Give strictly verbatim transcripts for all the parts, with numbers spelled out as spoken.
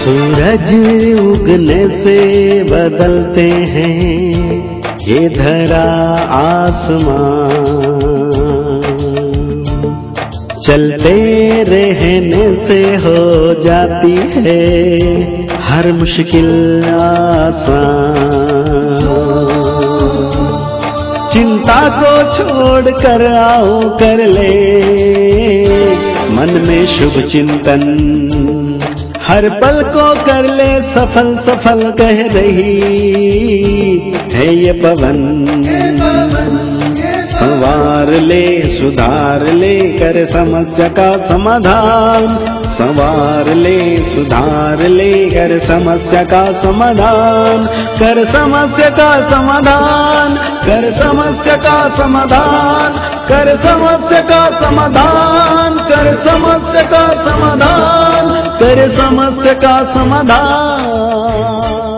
सूरज उगने से बदलते हैं ये धरा आसमां, चलते रहने से हो जाती है हर मुश्किल आसान। चिंता को छोड़ कर आओ कर ले मन में शुभ चिंतन, हर पल को कर ले सफल सफल कह रही है ये पवन। संवार ले सुधार ले कर समस्या का समाधान, संवार ले सुधार ले कर समस्या का समाधान, कर समस्या का समाधान, कर समस्या का समाधान, कर समस्या का समाधान, कर समस्या का समाधान, कर समस्या का समाधान।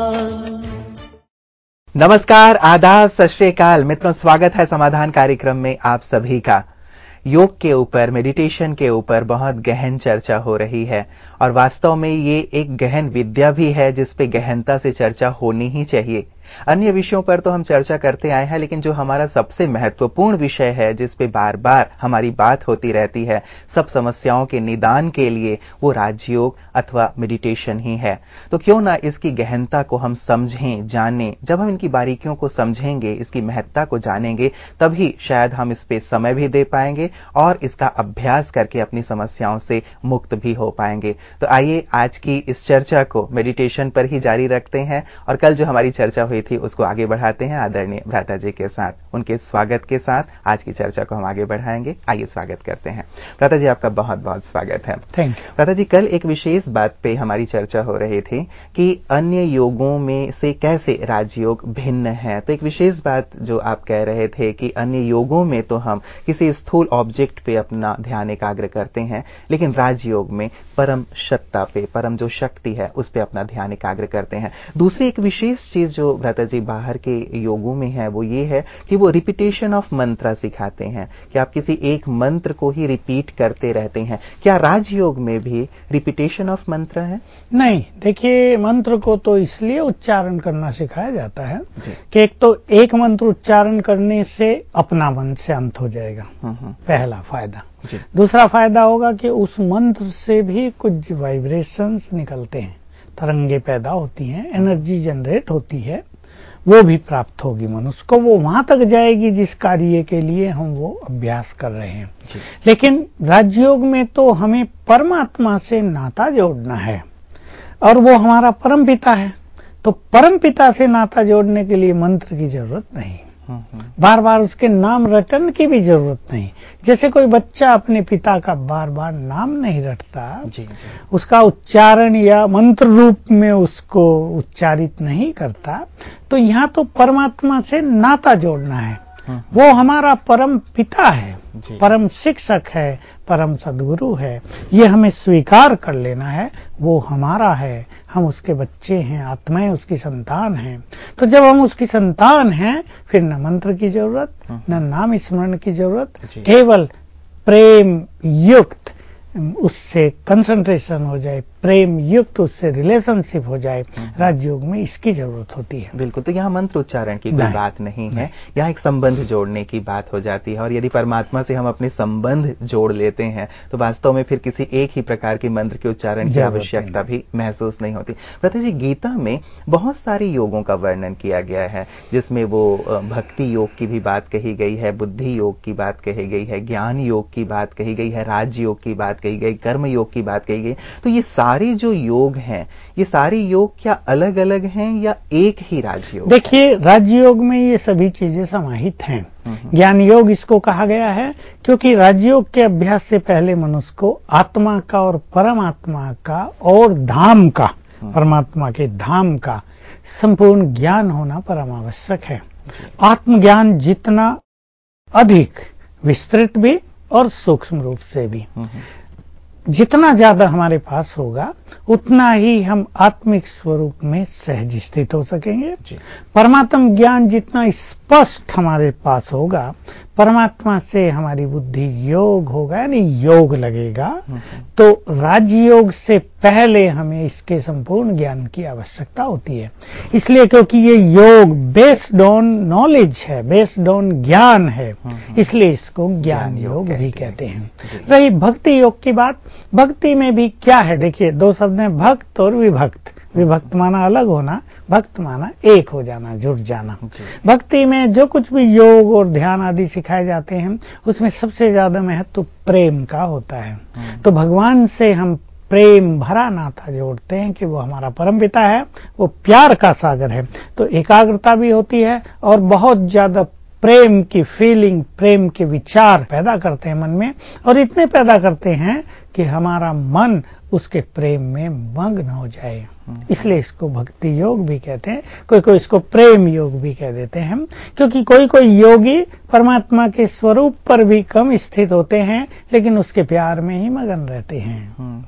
नमस्कार, आदाब, सत श्री अकाल मित्रों, स्वागत है समाधान कार्यक्रम में आप सभी का। योग के ऊपर, मेडिटेशन के ऊपर बहुत गहन चर्चा हो रही है और वास्तव में ये एक गहन विद्या भी है जिस पे गहनता से चर्चा होनी ही चाहिए। अन्य विषयों पर तो हम चर्चा करते आए हैं, लेकिन जो हमारा सबसे महत्वपूर्ण विषय है जिस पे बार बार हमारी बात होती रहती है सब समस्याओं के निदान के लिए, वो राजयोग अथवा मेडिटेशन ही है। तो क्यों ना इसकी गहनता को हम समझें, जानें। जब हम इनकी बारीकियों को समझेंगे, इसकी महत्ता को जानेंगे, तभी शायद हम इस पे समय भी दे पाएंगे और इसका अभ्यास करके अपनी समस्याओं से मुक्त भी हो पाएंगे। तो आइए आज की इस चर्चा को मेडिटेशन पर ही जारी रखते हैं और कल जो हमारी चर्चा हुई थी उसको आगे बढ़ाते हैं आदरणीय भ्राता जी के साथ। उनके स्वागत के साथ आज की चर्चा को हम आगे बढ़ाएंगे। आइए स्वागत करते हैं। भ्राता जी, आपका बहुत बहुत स्वागत है। Thank you. भ्राता जी, कल एक विशेष बात पे हमारी चर्चा हो रही थी कि अन्य योगों में से कैसे राजयोग भिन्न है। तो एक विशेष बात जो आप कह रहे थे कि अन्य योगों में तो हम किसी स्थूल ऑब्जेक्ट पे अपना ध्यान एकाग्र करते हैं, लेकिन राजयोग में परम सत्ता पे, परम जो शक्ति है उस पे अपना ध्यान एकाग्र करते हैं। दूसरी एक विशेष चीज जो भ्राता जी बाहर के योगों में है वो ये है कि वो रिपीटेशन ऑफ मंत्र सिखाते हैं कि आप किसी एक मंत्र को ही रिपीट करते रहते हैं। क्या राजयोग में भी रिपीटेशन ऑफ मंत्र है? नहीं, देखिए, मंत्र को तो इसलिए उच्चारण करना सिखाया जाता है कि एक तो एक मंत्र उच्चारण करने से अपना मन शांत हो जाएगा, पहला फायदा। दूसरा फायदा होगा कि उस मंत्र से भी कुछ वाइब्रेशंस निकलते हैं, तरंगे पैदा होती हैं, एनर्जी जनरेट होती है, वो भी प्राप्त होगी मनुष्य को। वो वहां तक जाएगी जिस कार्य के लिए हम वो अभ्यास कर रहे हैं। लेकिन राजयोग में तो हमें परमात्मा से नाता जोड़ना है और वो हमारा परम पिता है। तो परम पिता से नाता जोड़ने के लिए मंत्र की जरूरत नहीं, बार बार उसके नाम रटन की भी जरूरत नहीं। जैसे कोई बच्चा अपने पिता का बार बार नाम नहीं रटता, जी, जी। उसका उच्चारण या मंत्र रूप में उसको उच्चारित नहीं करता, तो यहाँ तो परमात्मा से नाता जोड़ना है। वो हमारा परम पिता है, परम शिक्षक है, परम सद्गुरु है। ये हमें स्वीकार कर लेना है। वो हमारा है, हम उसके बच्चे हैं, आत्माएं उसकी संतान हैं। तो जब हम उसकी संतान हैं, फिर न मंत्र की जरूरत, न नाम स्मरण की जरूरत, केवल प्रेम युक्त उससे कंसंट्रेशन हो जाए, प्रेम युक्त उससे रिलेशनशिप हो जाए। राजयोग में इसकी जरूरत होती है। बिल्कुल। तो यहाँ मंत्र उच्चारण की कोई बात नहीं है, यहाँ एक संबंध जोड़ने की बात हो जाती है। और यदि परमात्मा से हम अपने संबंध जोड़ लेते हैं तो वास्तव में फिर किसी एक ही प्रकार के मंत्र के उच्चारण की आवश्यकता भी महसूस नहीं होती। भ्राता जी, गीता में बहुत सारे योगों का वर्णन किया गया है, जिसमें वो भक्ति योग की भी बात कही गई है, बुद्धि योग की बात कही गई है, ज्ञान योग की बात कही गई है, राजयोग की बात कही गई, कर्म योग की बात कही गई। तो ये सारे जो योग हैं, ये सारे योग क्या अलग अलग हैं या एक ही राजयोग? देखिए, राजयोग में ये सभी चीजें समाहित हैं। ज्ञान योग इसको कहा गया है क्योंकि राजयोग के अभ्यास से पहले मनुष्य को आत्मा का और परमात्मा का और धाम का, परमात्मा के धाम का संपूर्ण ज्ञान होना परम आवश्यक है। आत्मज्ञान जितना अधिक, विस्तृत भी और सूक्ष्म रूप से भी। जितना ज्यादा हमारे पास होगा उतना ही हम आत्मिक स्वरूप में सहज स्थित हो सकेंगे। परमात्म ज्ञान जितना स्पष्ट हमारे पास होगा, परमात्मा से हमारी बुद्धि योग होगा, यानी योग लगेगा। तो राजयोग से पहले हमें इसके संपूर्ण ज्ञान की आवश्यकता होती है, इसलिए क्योंकि ये योग बेस्ड ऑन नॉलेज है, बेस्ड ऑन ज्ञान है, इसलिए इसको ज्ञान योग भी कहते हैं। रही भक्ति योग की बात, भक्ति में भी क्या है, देखिए दो शब्द हैं, भक्त और विभक्त। विभक्त माना अलग होना, भक्त माना एक हो जाना, जुड़ जाना। भक्ति में जो कुछ भी योग और ध्यान आदि सिखाए जाते हैं उसमें सबसे ज्यादा महत्व प्रेम का होता है। तो भगवान से हम प्रेम भरा नाता जोड़ते हैं कि वो हमारा परमपिता है, वो प्यार का सागर है। तो एकाग्रता भी होती है और बहुत ज्यादा प्रेम की फीलिंग, प्रेम के विचार पैदा करते हैं मन में, और इतने पैदा करते हैं कि हमारा मन उसके प्रेम में मग्न हो जाए। इसलिए इसको भक्ति योग भी कहते हैं, कोई कोई इसको प्रेम योग भी कह देते हैं, क्योंकि कोई कोई योगी परमात्मा के स्वरूप पर भी कम स्थित होते हैं लेकिन उसके प्यार में ही मगन रहते हैं।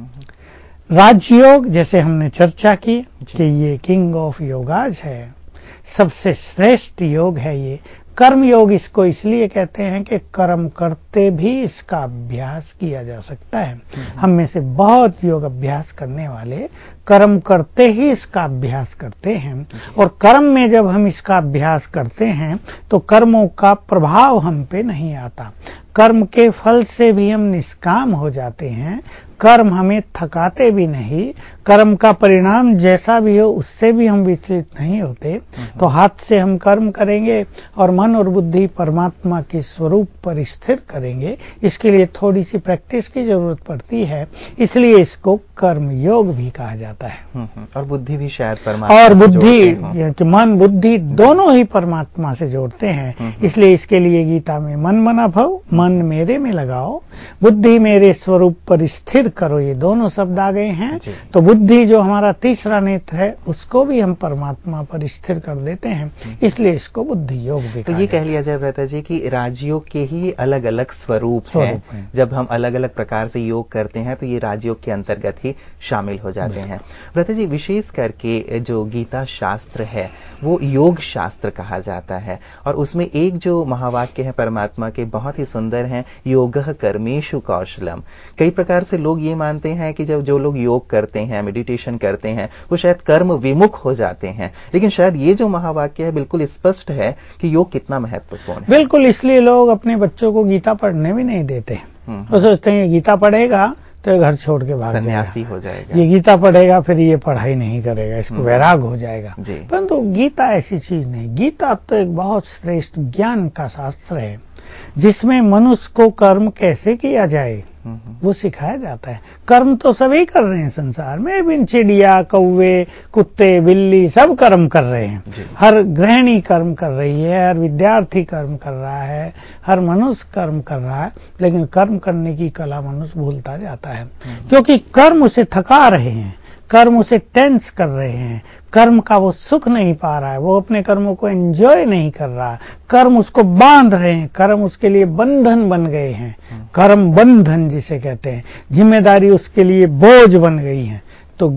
राजयोग जैसे हमने चर्चा की कि ये किंग ऑफ योगाज है, सबसे श्रेष्ठ योग है ये। कर्म योग इसको इसलिए कहते हैं कि कर्म करते भी इसका अभ्यास किया जा सकता है। हम में से बहुत योग अभ्यास करने वाले कर्म करते ही इसका अभ्यास करते हैं, और कर्म में जब हम इसका अभ्यास करते हैं तो कर्मों का प्रभाव हम पे नहीं आता, कर्म के फल से भी हम निष्काम हो जाते हैं, कर्म हमें थकाते भी नहीं, कर्म का परिणाम जैसा भी हो उससे भी हम विचलित नहीं होते। तो हाथ से हम कर्म करेंगे और मन और बुद्धि परमात्मा के स्वरूप पर स्थिर करेंगे, इसके लिए थोड़ी सी प्रैक्टिस की जरूरत पड़ती है, इसलिए इसको कर्म योग भी कहा जाता है। और बुद्धि भी शायद परमात्मा और बुद्धि, मन बुद्धि दोनों ही परमात्मा से जोड़ते हैं, इसलिए इसके लिए गीता में मन मना भव, मन मेरे में लगाओ, बुद्धि मेरे स्वरूप पर स्थिर करो, ये दोनों शब्द आ गए हैं। तो बुद्धि जो हमारा तीसरा नेत्र है उसको भी हम परमात्मा पर स्थिर कर देते हैं, इसलिए इसको बुद्धि योग भी। तो ये कह लिया जाए व्रता जी कि राजयोग के ही अलग अलग स्वरूप हैं। जब हम अलग अलग प्रकार से योग करते हैं तो ये राजयोग के अंतर्गत ही शामिल हो जाते हैं। व्रता जी, विशेष करके जो गीता शास्त्र है वो योग शास्त्र कहा जाता है, और उसमें एक जो महावाक्य है परमात्मा के बहुत ही सुंदर हैं, योगः कर्मेषु कौशलम। कई प्रकार से लोग ये मानते हैं कि जब जो लोग योग करते हैं, मेडिटेशन करते हैं, वो शायद कर्म विमुख हो जाते हैं, लेकिन शायद ये जो महावाक्य है बिल्कुल स्पष्ट है कि योग कितना महत्वपूर्ण है। बिल्कुल, इसलिए लोग अपने बच्चों को गीता पढ़ने भी नहीं देते। वो सोचते हैं गीता पढ़ेगा तो ये घर छोड़ के भाग सन्यासी हो जाएगा, ये गीता पढ़ेगा फिर ये पढ़ाई नहीं करेगा, इसको वैराग हो जाएगा। परंतु गीता ऐसी चीज नहीं, गीता तो एक बहुत श्रेष्ठ ज्ञान का शास्त्र है जिसमें मनुष्य को कर्म कैसे किया जाए वो सिखाया जाता है। कर्म तो सभी कर रहे हैं संसार में, बिन चिड़िया, कौवे, कुत्ते, बिल्ली सब कर्म कर रहे हैं। हर गृहिणी कर्म कर रही है, हर विद्यार्थी कर्म कर रहा है, हर मनुष्य कर्म कर रहा है, लेकिन कर्म करने की कला मनुष्य भूलता जाता है, क्योंकि कर्म उसे थका रहे हैं, कर्म उसे टेंस कर रहे हैं, कर्म का वो सुख नहीं पा रहा है, वो अपने कर्मों को एंजॉय नहीं कर रहा, कर्म उसको बांध रहे हैं, कर्म उसके लिए बंधन बन गए हैं, कर्म बंधन जिसे कहते हैं, जिम्मेदारी उसके लिए बोझ बन गई है। तो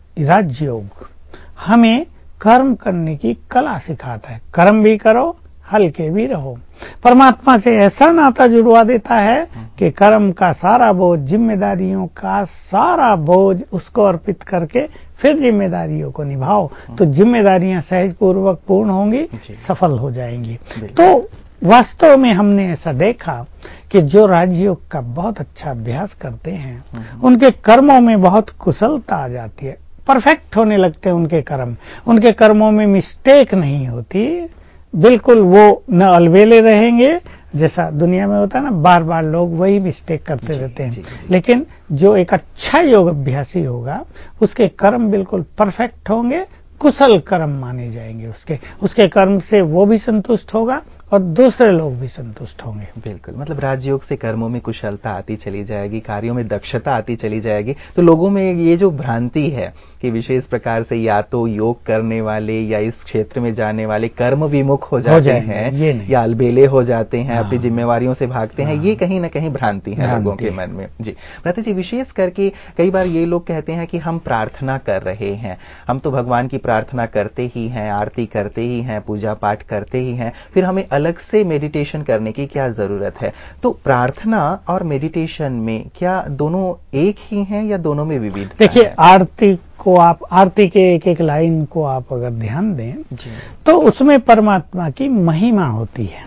राजयोग हमें कर्म करने की कला सिखाता है, कर्म भी करो, हल्के भी रहो, परमात्मा से ऐसा नाता जुड़वा देता है कि कर्म का सारा बोझ, जिम्मेदारियों का सारा बोझ उसको अर्पित करके फिर जिम्मेदारियों को निभाओ, तो जिम्मेदारियां सहज पूर्वक पूर्ण होंगी, सफल हो जाएंगी। तो वास्तव में हमने ऐसा देखा कि जो राजयोग का बहुत अच्छा अभ्यास करते हैं उनके कर्मों में बहुत कुशलता आ जाती है, परफेक्ट होने लगते हैं उनके कर्म, उनके कर्मों में मिस्टेक नहीं होती, बिल्कुल वो न अलबेले रहेंगे, जैसा दुनिया में होता है ना, बार बार लोग वही मिस्टेक करते रहते हैं, लेकिन जो एक अच्छा योग अभ्यासी होगा उसके कर्म बिल्कुल परफेक्ट होंगे, कुशल कर्म माने जाएंगे, उसके उसके कर्म से वो भी संतुष्ट होगा और दूसरे लोग भी संतुष्ट होंगे। बिल्कुल, मतलब राजयोग से कर्मों में कुशलता आती चली जाएगी, कार्यों में दक्षता आती चली जाएगी, तो लोगों में ये जो भ्रांति है कि विशेष प्रकार से या तो योग करने वाले या इस क्षेत्र में जाने वाले कर्म विमुख हो जाते हो हैं या अलबेले हो जाते हैं, अपनी जिम्मेवारियों से भागते हैं, ये कहीं ना कहीं भ्रांति है लोगों के मन में। जी भ्राता जी, विशेष करके कई बार ये लोग कहते हैं कि हम प्रार्थना कर रहे हैं, हम तो भगवान की प्रार्थना करते ही हैं, आरती करते ही हैं, पूजा पाठ करते ही हैं, फिर हमें अलग से मेडिटेशन करने की क्या जरूरत है? तो प्रार्थना और मेडिटेशन में क्या दोनों एक ही हैं या दोनों में विविध? देखिए, आरती को आप आरती के एक एक लाइन को आप अगर ध्यान दें तो उसमें परमात्मा की महिमा होती है।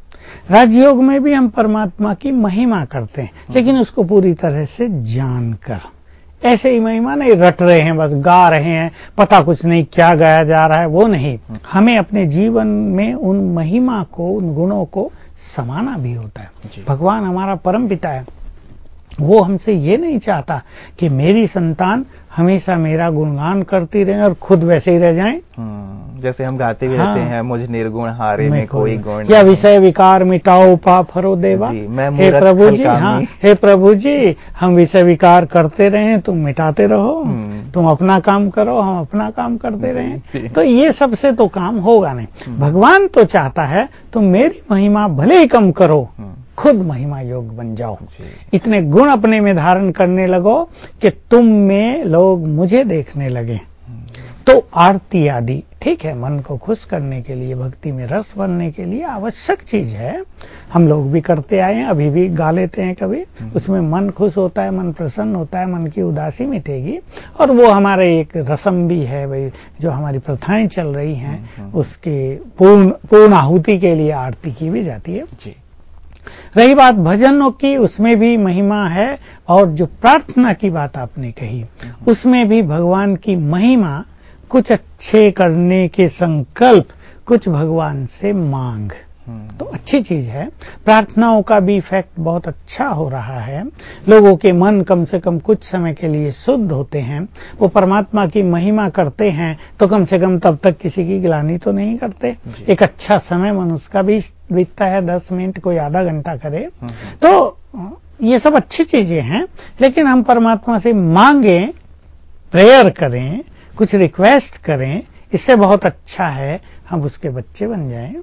राजयोग में भी हम परमात्मा की महिमा करते हैं, लेकिन उसको पूरी तरह से जानकर, ऐसे ही महिमा नहीं रट रहे हैं, बस गा रहे हैं, पता कुछ नहीं क्या गाया जा रहा है, वो नहीं। हमें अपने जीवन में उन महिमा को, उन गुणों को समाना भी होता है। भगवान हमारा परम पिता है, वो हमसे ये नहीं चाहता कि मेरी संतान हमेशा मेरा गुणगान करती रहे और खुद वैसे ही रह जाएं। जैसे हम गाते भी हाँ, रहते हैं, मुझ निर्गुण हारे में कोई गुण या विषय विकार मिटाओ पाप हरो देवा। हे प्रभु जी, हाँ हे प्रभु जी, हम विषय विकार करते रहे, तुम मिटाते रहो, तुम अपना काम करो, हम अपना काम करते रहे, तो ये सबसे तो काम होगा नहीं। भगवान तो चाहता है तुम मेरी महिमा भले ही कम करो, खुद महिमा योग बन जाओ, इतने गुण अपने में धारण करने लगो कि तुम में लोग मुझे देखने लगे। तो आरती आदि ठीक है, मन को खुश करने के लिए, भक्ति में रस भरने के लिए आवश्यक चीज है, हम लोग भी करते आए हैं, अभी भी गा लेते हैं कभी, उसमें मन खुश होता है, मन प्रसन्न होता है, मन की उदासी मिटेगी, और वो हमारे एक रस्म भी है भाई, जो हमारी प्रथाएं चल रही हैं उसके पूर्ण पूर्ण आहुति के लिए आरती की भी जाती है। जी। रही बात भजनों की, उसमें भी महिमा है, और जो प्रार्थना की बात आपने कही उसमें भी भगवान की महिमा, कुछ अच्छे करने के संकल्प, कुछ भगवान से मांग, तो अच्छी चीज है। प्रार्थनाओं का भी इफेक्ट बहुत अच्छा हो रहा है, लोगों के मन कम से कम कुछ समय के लिए शुद्ध होते हैं, वो परमात्मा की महिमा करते हैं, तो कम से कम तब तक किसी की ग्लानि तो नहीं करते। एक अच्छा समय मनुष्य का भी बीतता है, दस मिनट कोई आधा घंटा करे, तो ये सब अच्छी चीजें हैं। लेकिन हम परमात्मा से मांगें, प्रेयर करें, कुछ रिक्वेस्ट करें, इससे बहुत अच्छा है हम उसके बच्चे बन जाएं,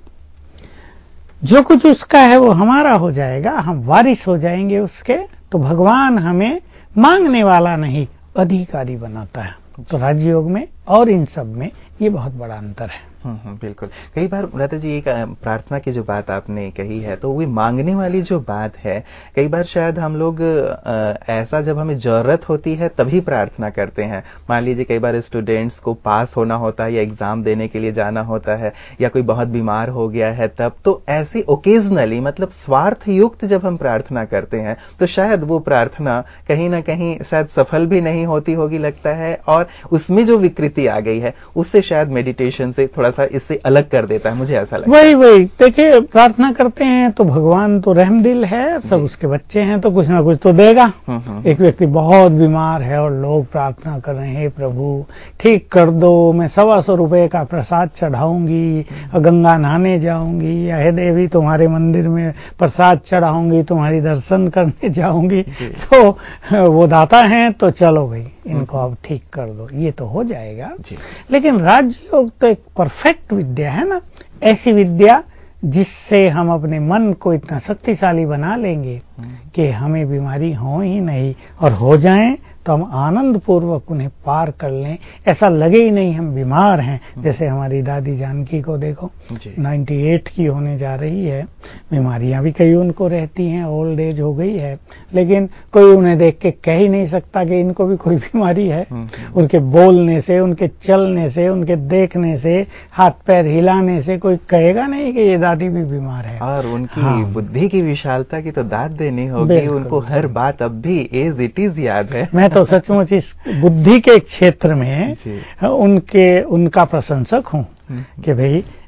जो कुछ उसका है वो हमारा हो जाएगा, हम वारिस हो जाएंगे उसके। तो भगवान हमें मांगने वाला नहीं, अधिकारी बनाता है। तो राजयोग में और इन सब में ये बहुत बड़ा अंतर है। हम्म बिल्कुल। कई बार भ्राता जी, एक प्रार्थना की जो बात आपने कही है, तो वो मांगने वाली जो बात है, कई बार शायद हम लोग ऐसा जब हमें जरूरत होती है तभी प्रार्थना करते हैं। मान लीजिए कई बार स्टूडेंट्स को पास होना होता है या एग्जाम देने के लिए जाना होता है, या कोई बहुत बीमार हो गया है तब, तो ऐसी ओकेजनली, मतलब स्वार्थ युक्त जब हम प्रार्थना करते हैं, तो शायद वो प्रार्थना कहीं ना कहीं शायद सफल भी नहीं होती होगी लगता है, और उसमें जो विकृति आ गई है उससे शायद मेडिटेशन से थोड़ा सा इससे अलग कर देता है, मुझे ऐसा लगता है। वही वही देखिए, प्रार्थना करते हैं तो भगवान तो रहमदिल है, सब उसके बच्चे हैं, तो कुछ ना कुछ तो देगा। एक व्यक्ति बहुत बीमार है और लोग प्रार्थना कर रहे हैं, प्रभु ठीक कर दो, मैं सवा सौ रुपए का प्रसाद चढ़ाऊंगी, गंगा नहाने जाऊंगी, या हे देवी तुम्हारे मंदिर में प्रसाद चढ़ाऊंगी, तुम्हारी दर्शन करने जाऊंगी, तो वो दाता है, तो चलो भाई इनको अब ठीक कर दो, ये तो हो जाएगा। लेकिन राजयोग तो एक परफेक्ट विद्या है ना, ऐसी विद्या जिससे हम अपने मन को इतना शक्तिशाली बना लेंगे कि हमें बीमारी हो ही नहीं, और हो जाएं तो हम आनंद पूर्वक उन्हें पार कर लें, ऐसा लगे ही नहीं हम बीमार हैं। जैसे हमारी दादी जानकी को देखो, अट्ठानवे की होने जा रही है, बीमारियां भी कई उनको रहती हैं, ओल्ड एज हो गई है, लेकिन कोई उन्हें देख के कह ही नहीं सकता कि इनको भी कोई बीमारी है। उनके बोलने से, उनके चलने से, उनके देखने से, हाथ पैर हिलाने से कोई कहेगा नहीं कि ये दादी भी बीमार है। और उनकी हाँ। बुद्धि की विशालता की तो दाद देनी होगी, उनको हर बात अब भी एज इट इज याद है। मैं तो सचमुच इस बुद्धि के क्षेत्र में उनके उनका प्रशंसक हूँ कि भाई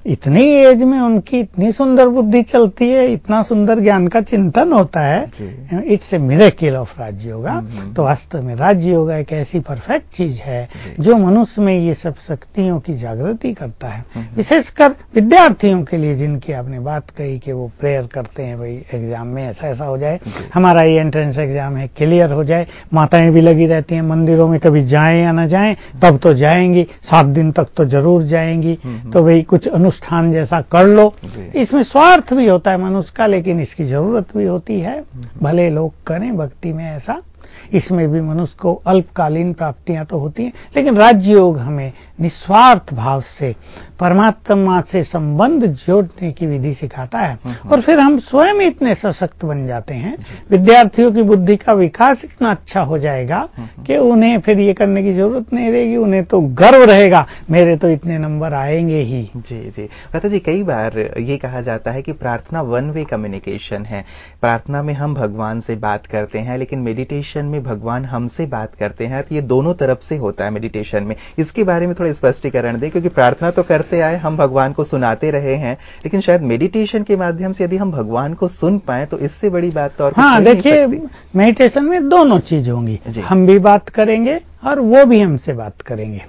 इतनी एज में उनकी इतनी सुंदर बुद्धि चलती है, इतना सुंदर ज्ञान का चिंतन होता है। It's a miracle of Rajyoga. तो वास्तव में राजयोगा एक ऐसी परफेक्ट चीज है जो मनुष्य में ये सब शक्तियों की जागृति करता है। विशेषकर विद्यार्थियों के लिए, जिनकी आपने बात कही कि वो प्रेयर करते हैं भाई एग्जाम में ऐसा ऐसा हो जाए, हमारा ये एंट्रेंस एग्जाम है क्लियर हो जाए। माताएं भी लगी रहती हैं मंदिरों में, कभी जाएं या ना जाएं, तब तो जाएंगी, सात दिन तक तो जरूर जाएंगी। तो भाई कुछ अनुष्ठान जैसा कर लो। इसमें स्वार्थ भी होता है मनुष्य का, लेकिन इसकी जरूरत भी होती है। भले लोग करें भक्ति में ऐसा, इसमें भी मनुष्य को अल्पकालीन प्राप्तियां तो होती हैं, लेकिन राजयोग हमें निस्वार्थ भाव से परमात्मा से संबंध जोड़ने की विधि सिखाता है। और फिर हम स्वयं इतने सशक्त बन जाते हैं, विद्यार्थियों की बुद्धि का विकास इतना अच्छा हो जाएगा कि उन्हें फिर ये करने की जरूरत नहीं रहेगी। उन्हें तो गर्व रहेगा, मेरे तो इतने नंबर आएंगे ही। जी जी भ्राता जी, कई बार ये कहा जाता है कि प्रार्थना वन वे कम्युनिकेशन है। प्रार्थना में हम भगवान से बात करते हैं, लेकिन मेडिटेशन में भगवान हमसे बात करते हैं। तो ये दोनों तरफ से होता है मेडिटेशन में। इसके बारे में थोड़ा स्पष्टीकरण दें, क्योंकि प्रार्थना तो करते आए, हम भगवान को सुनाते रहे हैं, लेकिन शायद मेडिटेशन के माध्यम से यदि हम भगवान को सुन पाए तो इससे बड़ी बात तो और कुछ हाँ, देखिए मेडिटेशन में दोनों चीज होंगी, हम भी बात करेंगे और वो भी हमसे बात करेंगे।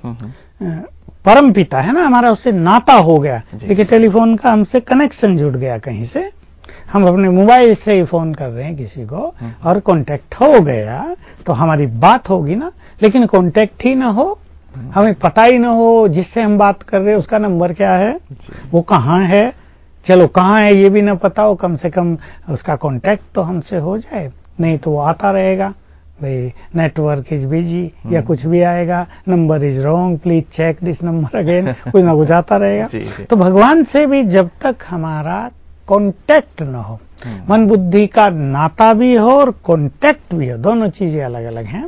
परम पिता है ना हमारा, उससे नाता हो गया। देखिए टेलीफोन का हमसे कनेक्शन जुड़ गया कहीं से, हम अपने मोबाइल से ही फोन कर रहे हैं किसी को और कांटेक्ट हो गया तो हमारी बात होगी ना। लेकिन कांटेक्ट ही ना हो, हमें पता ही ना हो जिससे हम बात कर रहे हैं उसका नंबर क्या है, वो कहाँ है, चलो कहाँ है ये भी ना पता हो, कम से कम उसका कांटेक्ट तो हमसे हो जाए। नहीं तो वो आता रहेगा भाई नेटवर्क इज बिजी या कुछ भी आएगा, number is wrong, please check this number again, कुछ ना कुछ आता रहेगा। तो भगवान से भी जब तक हमारा कांटेक्ट न हो, मन बुद्धि का नाता भी हो और कांटेक्ट भी हो, दोनों चीजें अलग अलग हैं,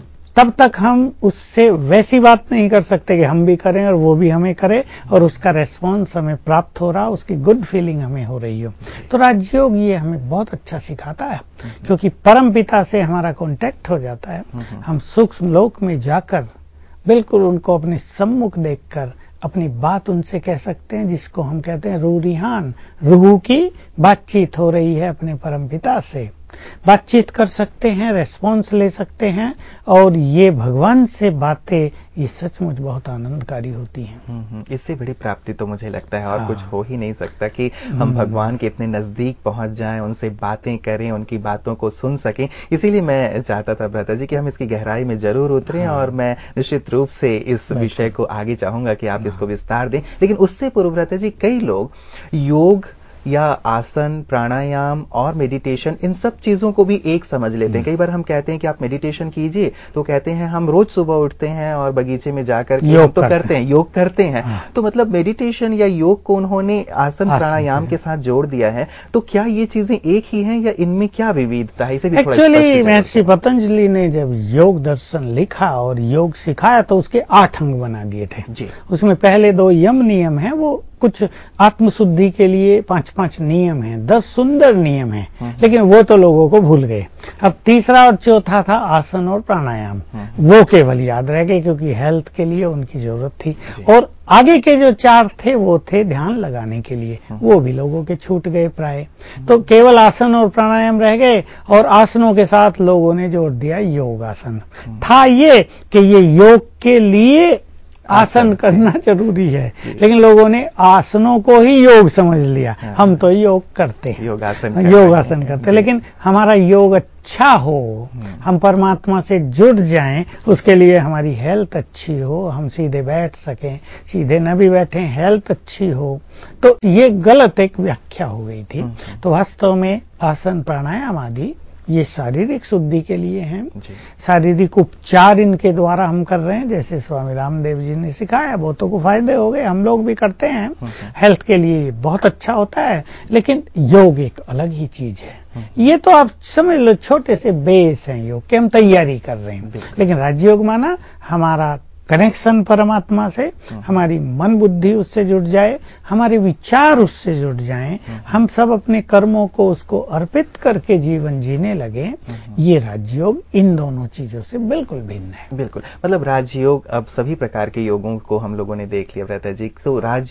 तब तक हम उससे वैसी बात नहीं कर सकते कि हम भी करें और वो भी हमें करे और उसका रेस्पॉन्स हमें प्राप्त हो रहा, उसकी गुड फीलिंग हमें हो रही हो। तो राजयोग ये हमें बहुत अच्छा सिखाता है, क्योंकि परम पिता से हमारा कांटेक्ट हो जाता है। हम सूक्ष्म लोक में जाकर बिल्कुल उनको अपने सम्मुख देखकर अपनी बात उनसे कह सकते हैं, जिसको हम कहते हैं रूह रिहान, रूह की बातचीत हो रही है अपने परमपिता से, बातचीत कर सकते हैं, रेस्पॉन्स ले सकते हैं। और ये भगवान से बातें ये सचमुच बहुत आनंदकारी होती हैं। इससे बड़ी प्राप्ति तो मुझे लगता है और कुछ हो ही नहीं सकता कि हम भगवान के इतने नजदीक पहुंच जाएं, उनसे बातें करें, उनकी बातों को सुन सकें। इसीलिए मैं चाहता था भ्राता जी कि हम इसकी गहराई में जरूर उतरें और मैं निश्चित रूप से इस विषय को आगे चाहूंगा कि आप इसको विस्तार दें। लेकिन उससे पूर्व भ्राता जी, कई लोग योग या आसन, प्राणायाम और मेडिटेशन, इन सब चीजों को भी एक समझ लेते हैं। कई बार हम कहते हैं कि आप मेडिटेशन कीजिए, तो कहते हैं हम रोज सुबह उठते हैं और बगीचे में जाकर योग तो करते हैं, योग करते हैं। तो मतलब मेडिटेशन या योग को उन्होंने आसन प्राणायाम के साथ जोड़ दिया है। तो क्या ये चीजें एक ही हैं या इनमें क्या विविधता है? इसे भी थोड़ा एक्चुअली महर्षि पतंजलि ने जब योग दर्शन लिखा और योग सिखाया तो उसके आठ अंग बना दिए थे जी। उसमें पहले दो यम नियम है, वो कुछ आत्मशुद्धि के लिए पांच पांच नियम हैं, दस सुंदर नियम हैं, लेकिन वो तो लोगों को भूल गए। अब तीसरा और चौथा था आसन और प्राणायाम, वो केवल याद रह गए क्योंकि हेल्थ के लिए उनकी जरूरत थी। और आगे के जो चार थे वो थे ध्यान लगाने के लिए, वो भी लोगों के छूट गए प्राय। तो केवल आसन और प्राणायाम रह गए और आसनों के साथ लोगों ने जोड़ दिया योगासन। था ये कि ये योग के लिए आसन करना जरूरी है, लेकिन लोगों ने आसनों को ही योग समझ लिया। हम तो योग करते हैं, योगासन योगासन करते हैं, लेकिन हमारा योग अच्छा हो, हम परमात्मा से जुड़ जाएं, उसके लिए हमारी हेल्थ अच्छी हो, हम सीधे बैठ सकें, सीधे न भी बैठे, हेल्थ अच्छी हो। तो ये गलत एक व्याख्या हो गई थी। तो वास्तव में आसन प्राणायाम आदि ये शारीरिक शुद्धि के लिए हैं, शारीरिक उपचार इनके द्वारा हम कर रहे हैं। जैसे स्वामी रामदेव जी ने सिखाया, बहुतों को फायदे हो गए, हम लोग भी करते हैं, हेल्थ के लिए बहुत अच्छा होता है। लेकिन योग एक अलग ही चीज है। ये तो आप समझ लो छोटे से बेस हैं योग के, हम तैयारी कर रहे हैं। लेकिन राजयोग माना हमारा कनेक्शन परमात्मा से, हमारी मन बुद्धि उससे जुड़ जाए, हमारे विचार उससे जुड़ जाएं, हम सब अपने कर्मों को उसको अर्पित करके जीवन जीने लगे। ये राजयोग इन दोनों चीजों से बिल्कुल भिन्न है। बिल्कुल, मतलब राजयोग, अब सभी प्रकार के योगों को हम लोगों ने देख लिया भ्राता जी। तो राजयोग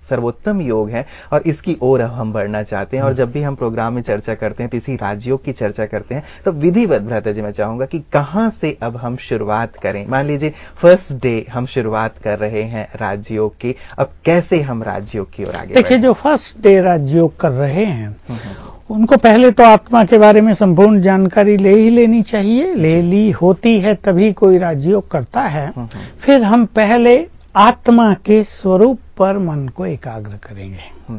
सर्वोत्तम योग है और इसकी ओर अब हम बढ़ना चाहते हैं। और जब भी हम प्रोग्राम में चर्चा करते हैं, किसी राजयोग की चर्चा करते हैं, तो विधिवत भ्राता जी मैं चाहूंगा कि कहां से अब हम शुरुआत करें। मान लीजिए फर्स्ट डे हम शुरुआत कर रहे हैं राजयोग की, अब कैसे हम राजयोग की ओर आगे? देखिए, जो फर्स्ट डे राजयोग कर रहे हैं उनको पहले तो आत्मा के बारे में संपूर्ण जानकारी ले ही लेनी चाहिए। ले ली होती है तभी कोई राजयोग करता है। फिर हम पहले आत्मा के स्वरूप पर मन को एकाग्र करेंगे।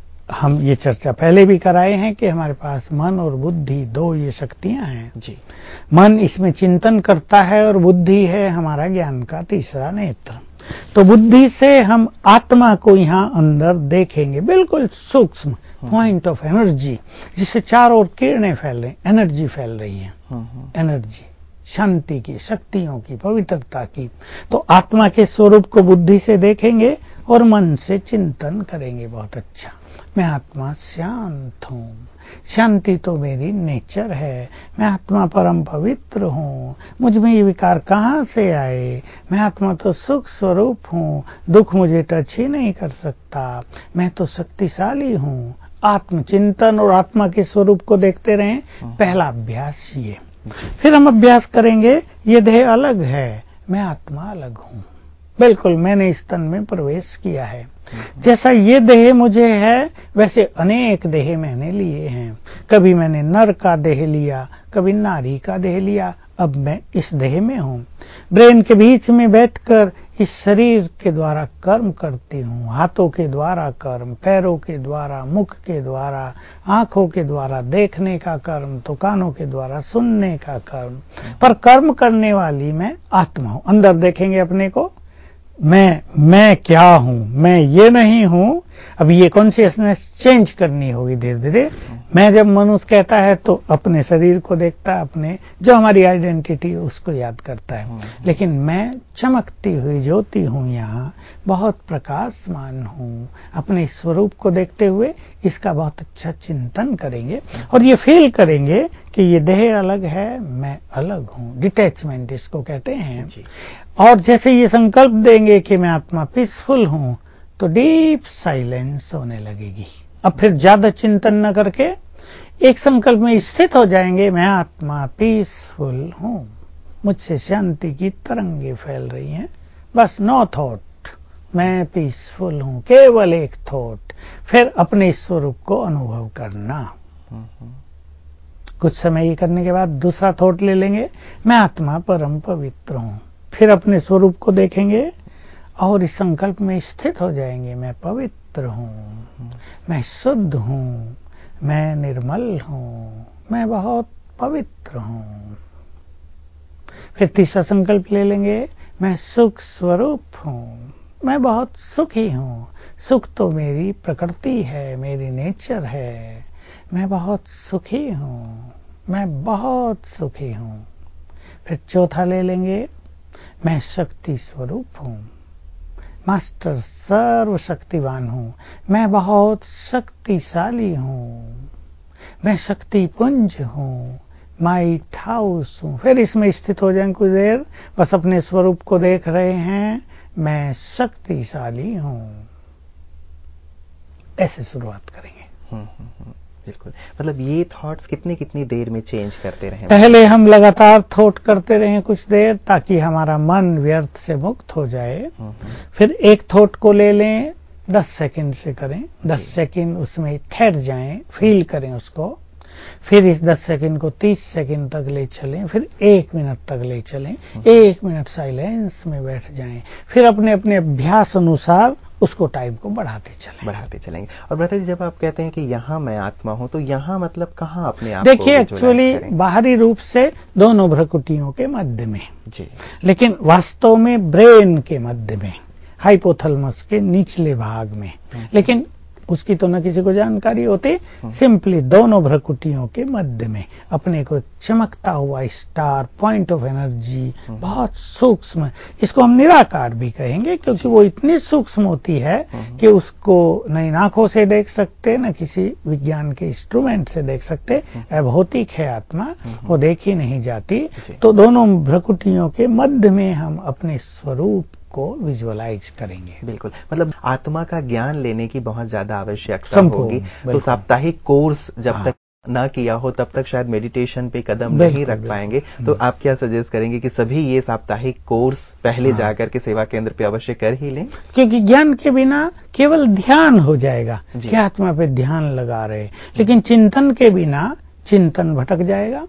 हम ये चर्चा पहले भी कराए हैं कि हमारे पास मन और बुद्धि दो ये शक्तियां हैं जी। मन इसमें चिंतन करता है और बुद्धि है हमारा ज्ञान का तीसरा नेत्र। तो बुद्धि से हम आत्मा को यहाँ अंदर देखेंगे, बिल्कुल सूक्ष्म पॉइंट ऑफ एनर्जी, जिससे चारों ओर किरणें फैल रही, एनर्जी फैल रही है, एनर्जी शांति की, शक्तियों की, पवित्रता की। तो आत्मा के स्वरूप को बुद्धि से देखेंगे और मन से चिंतन करेंगे। बहुत अच्छा, मैं आत्मा शांत हूँ, शांति तो मेरी नेचर है, मैं आत्मा परम पवित्र हूँ, मुझ में ये विकार कहाँ से आए, मैं आत्मा तो सुख स्वरूप हूँ, दुख मुझे टच ही नहीं कर सकता, मैं तो शक्तिशाली हूँ। आत्मचिंतन और आत्मा के स्वरूप को देखते रहें, पहला अभ्यास ये। फिर हम अभ्यास करेंगे, ये देह अलग है, मैं आत्मा अलग हूँ, बिल्कुल मैंने इस तन में प्रवेश किया है। जैसा ये देह मुझे है वैसे अनेक देह मैंने लिए हैं। कभी मैंने नर का देह लिया, कभी नारी का देह लिया, अब मैं इस देह में हूँ। ब्रेन के बीच में बैठकर इस शरीर के द्वारा कर्म करती हूँ, हाथों के द्वारा कर्म, पैरों के द्वारा, मुख के द्वारा, आंखों के द्वारा देखने का कर्म, तो कानों के द्वारा सुनने का कर्म। पर कर्म करने वाली मैं आत्मा हूँ। अंदर देखेंगे अपने को, मैं मैं क्या हूं, मैं ये नहीं हूं। अब ये कॉन्शियसनेस चेंज करनी होगी धीरे धीरे। मैं जब मनुष्य कहता है तो अपने शरीर को देखता है, अपने जो हमारी आइडेंटिटी उसको याद करता है, लेकिन मैं चमकती हुई ज्योति हूं, यहाँ बहुत प्रकाशमान हूं। अपने स्वरूप को देखते हुए इसका बहुत अच्छा चिंतन करेंगे और ये फील करेंगे कि ये देह अलग है, मैं अलग हूं। डिटैचमेंट इसको कहते हैं। और जैसे ये संकल्प देंगे कि मैं आत्मा पीसफुल हूं, तो डीप साइलेंस होने लगेगी। अब फिर ज्यादा चिंतन न करके एक संकल्प में स्थित हो जाएंगे, मैं आत्मा पीसफुल हूं, मुझसे शांति की तरंगे फैल रही हैं, बस नो थॉट, मैं पीसफुल हूं, केवल एक थॉट। फिर अपने स्वरूप को अनुभव करना। कुछ समय ये करने के बाद दूसरा थॉट ले लेंगे, मैं आत्मा परम पवित्र हूं। फिर अपने स्वरूप को देखेंगे और इस संकल्प में स्थित हो जाएंगे, मैं पवित्र हूं, मैं शुद्ध हूं, मैं निर्मल हूं, मैं बहुत पवित्र हूं। फिर तीसरा संकल्प ले लेंगे, मैं सुख स्वरूप हूं, मैं बहुत सुखी हूं, सुख तो मेरी प्रकृति है, मेरी नेचर है, मैं बहुत सुखी हूं, मैं बहुत सुखी हूं। फिर चौथा ले लेंगे, मैं शक्ति स्वरूप हूं, मास्टर सर्वशक्तिवान हूं, मैं बहुत शक्तिशाली हूं, मैं शक्ति पुंज हूं, माइट हाउस हूं। फिर इसमें स्थित हो जाएं कुछ देर, बस अपने स्वरूप को देख रहे हैं, मैं शक्तिशाली हूं। ऐसे शुरुआत करेंगे। हुँ, हुँ, हुँ, बिल्कुल। मतलब ये थॉट्स कितनी कितनी देर में चेंज करते रहें? पहले हम लगातार थॉट करते रहें कुछ देर, ताकि हमारा मन व्यर्थ से मुक्त हो जाए। फिर एक थॉट को ले लें, दस सेकंड से करें, दस सेकंड उसमें ठहर जाएं, फील करें उसको। फिर इस दस सेकंड को तीस सेकंड तक ले चलें, फिर एक मिनट तक ले चलें, एक मिनट साइलेंस में बैठ जाएं। फिर अपने अपने अभ्यास अनुसार उसको टाइम को बढ़ाते चलें बढ़ाते चलेंगे। और भ्राता जी, जब आप कहते हैं कि यहाँ मैं आत्मा हूँ, तो यहाँ मतलब कहाँ अपने आप? देखिए, एक्चुअली बाहरी रूप से दोनों भ्रुकुटियों के मध्य में जी, लेकिन वास्तव में ब्रेन के मध्य में, हाइपोथैलेमस के निचले भाग में। लेकिन उसकी तो न किसी को जानकारी होती, सिंपली दोनों भ्रुकुटियों के मध्य में अपने को चमकता हुआ स्टार, पॉइंट ऑफ एनर्जी, बहुत सूक्ष्म, इसको हम निराकार भी कहेंगे क्योंकि वो इतनी सूक्ष्म होती है कि उसको न आंखों से देख सकते, न किसी विज्ञान के इंस्ट्रूमेंट से देख सकते, अभौतिक है आत्मा, वो देखी नहीं जाती। तो दोनों भ्रकुटियों के मध्य में हम अपने स्वरूप को विजुअलाइज करेंगे। बिल्कुल, मतलब आत्मा का ज्ञान लेने की बहुत ज्यादा आवश्यकता होगी। तो साप्ताहिक कोर्स जब हाँ। तक ना किया हो तब तक शायद मेडिटेशन पे कदम नहीं रख पाएंगे। तो आप क्या सजेस्ट करेंगे कि सभी ये साप्ताहिक कोर्स पहले हाँ। जाकर के सेवा केंद्र पे अवश्य कर ही लें? क्योंकि ज्ञान के बिना केवल ध्यान हो जाएगा कि आत्मा पे ध्यान लगा रहे, लेकिन चिंतन के बिना चिंतन भटक जाएगा।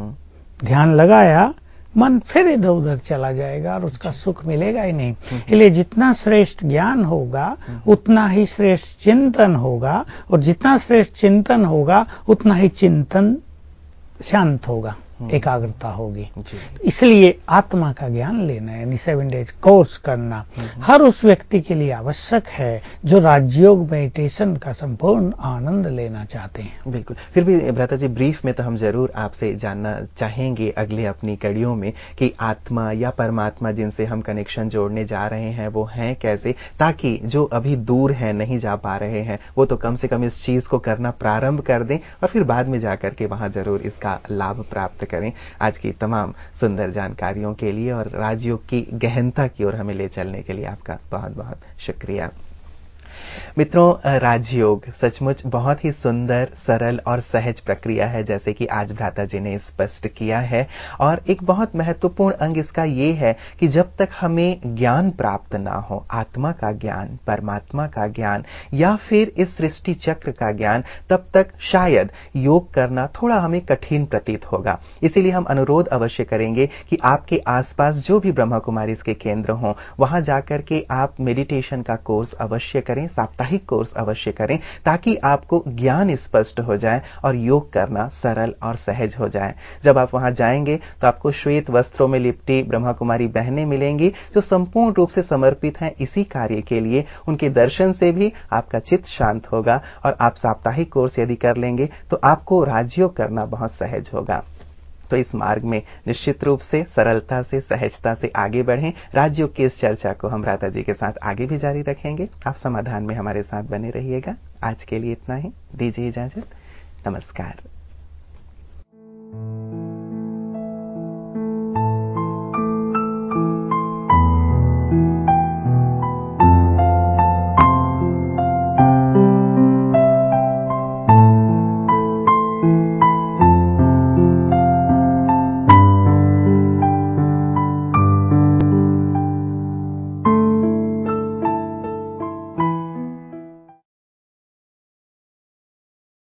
ध्यान लगाया, मन फिर इधर उधर चला जाएगा और उसका सुख मिलेगा ही नहीं। इसलिए जितना श्रेष्ठ ज्ञान होगा उतना ही श्रेष्ठ चिंतन होगा, और जितना श्रेष्ठ चिंतन होगा उतना ही चिंतन शांत होगा, एकाग्रता होगी। इसलिए आत्मा का ज्ञान लेना यानी सेवन डेज कोर्स करना हर उस व्यक्ति के लिए आवश्यक है जो राजयोग मेडिटेशन का संपूर्ण आनंद लेना चाहते हैं। बिल्कुल। फिर भी भ्राता जी, ब्रीफ में तो हम जरूर आपसे जानना चाहेंगे अगले अपनी कड़ियों में कि आत्मा या परमात्मा जिनसे हम कनेक्शन जोड़ने जा रहे हैं वो हैं कैसे, ताकि जो अभी दूर है, नहीं जा पा रहे हैं, वो तो कम से कम इस चीज को करना प्रारंभ कर दें और फिर बाद में जाकर के वहां जरूर इसका लाभ प्राप्त करें। आज की तमाम सुंदर जानकारियों के लिए और राजयोग की गहनता की ओर हमें ले चलने के लिए आपका बहुत बहुत शुक्रिया। मित्रों, राजयोग सचमुच बहुत ही सुंदर, सरल और सहज प्रक्रिया है, जैसे कि आज भ्राता जी ने स्पष्ट किया है। और एक बहुत महत्वपूर्ण अंग इसका ये है कि जब तक हमें ज्ञान प्राप्त ना हो, आत्मा का ज्ञान, परमात्मा का ज्ञान या फिर इस सृष्टि चक्र का ज्ञान, तब तक शायद योग करना थोड़ा हमें कठिन प्रतीत होगा। इसीलिए हम अनुरोध अवश्य करेंगे कि आपके आसपास जो भी ब्रह्मा कुमारी के केंद्र हों, वहां जाकर के आप मेडिटेशन का कोर्स अवश्य करें, साप्ताहिक कोर्स अवश्य करें, ताकि आपको ज्ञान स्पष्ट हो जाए और योग करना सरल और सहज हो जाए। जब आप वहां जाएंगे तो आपको श्वेत वस्त्रों में लिपटी ब्रह्मा कुमारी बहनें मिलेंगी जो संपूर्ण रूप से समर्पित हैं इसी कार्य के लिए। उनके दर्शन से भी आपका चित्त शांत होगा और आप साप्ताहिक कोर्स यदि कर लेंगे तो आपको राजयोग करना बहुत सहज होगा। तो इस मार्ग में निश्चित रूप से सरलता से, सहजता से आगे बढ़ें। राजयोग की इस चर्चा को हम भ्राता जी के साथ आगे भी जारी रखेंगे। आप समाधान में हमारे साथ बने रहिएगा। आज के लिए इतना ही, दीजिए इजाजत। नमस्कार।